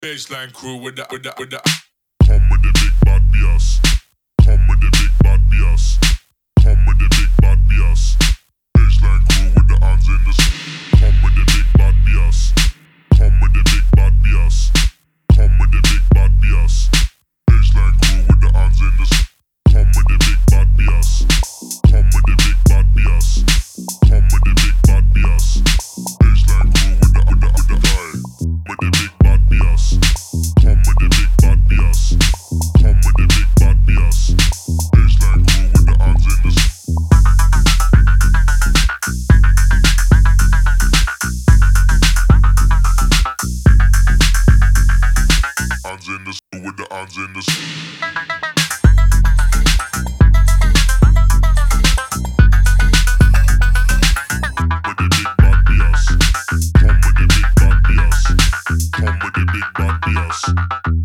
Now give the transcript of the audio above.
Baseline crew with the. Come with the big bad BS. Come with the big bad BS. Come with the big bad BS. Baseline crew with the hands in the Come with the big bad BS. Come with the big bad BS. Come with the big bad BS. Baseline crew with the hands in the Come with the big bad BS. Come with the big bad BS. Come with the big bad BS. Baseline crew with the guy. With the big bad BS. Come with the big bad BS. Come with the big bad BS. Baseline crew with the hands in the hands in the with the hands in the with the big bad BS. Come with the big bad BS. Come with the big bad BS.